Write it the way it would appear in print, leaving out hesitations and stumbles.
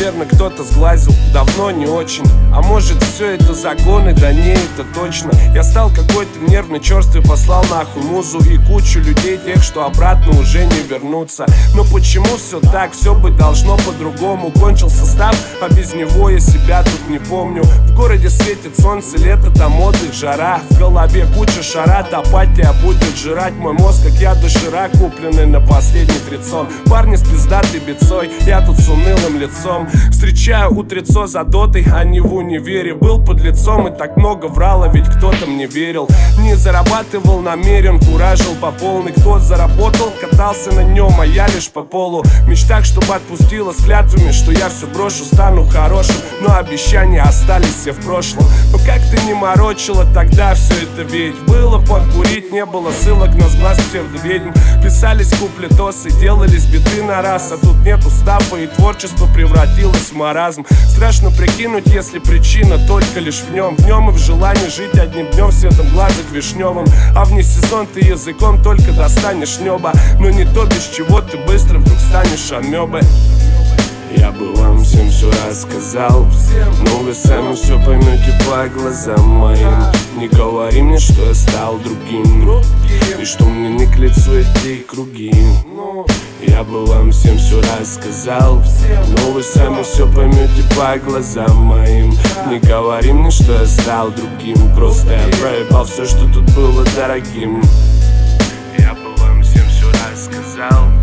наверное, кто-то сглазил, давно не очень. А может, все это загоны, да не, это точно. Я стал какой-то нервный, черствый, послал нахуй музу и кучу людей, тех, что обратно уже не вернутся. Но почему все так, все бы должно по-другому. Кончил состав, а без него я себя тут не помню. В городе светит солнце, лето, там отдых, жара. В голове куча шарат, апатия будет жрать мой мозг, как я дошира, купленный на последний трицон. Парни с пиздатой бицой, я тут с унылым лицом. Встречаю утрецо за дотой, а не в универе. Был под лицом и так много врало, ведь кто-то мне верил. Не зарабатывал намерен, куражил по полной. Кто заработал, катался на нем, а я лишь по полу. В мечтах, чтобы отпустила с клятвами, что я все брошу, стану хорошим. Но обещания остались все в прошлом. Но как ты не морочила тогда все это, ведь было покурить, не было ссылок на сглаз псевдоведьм. Писались куплетосы, делались биты на раз. А тут нет устава и творчество превратилось в маразм. Страшно прикинуть, если причина только лишь в нем. В нем и в желании жить одним днем, светом глазок вишневым. А вне сезон ты языком только достанешь неба. Но не то, без чего ты быстро вдруг станешь амебой. Я бы вам всем все рассказал, но вы сами все поймете по глазам моим. Не говори мне, что я стал другим, и что мне не к лицу эти круги. Я бы вам всем все рассказал, но вы сами все поймете по глазам моим. Не говори мне, что я стал другим, просто я проебал все, что тут было дорогим. Я бы вам всем все рассказал.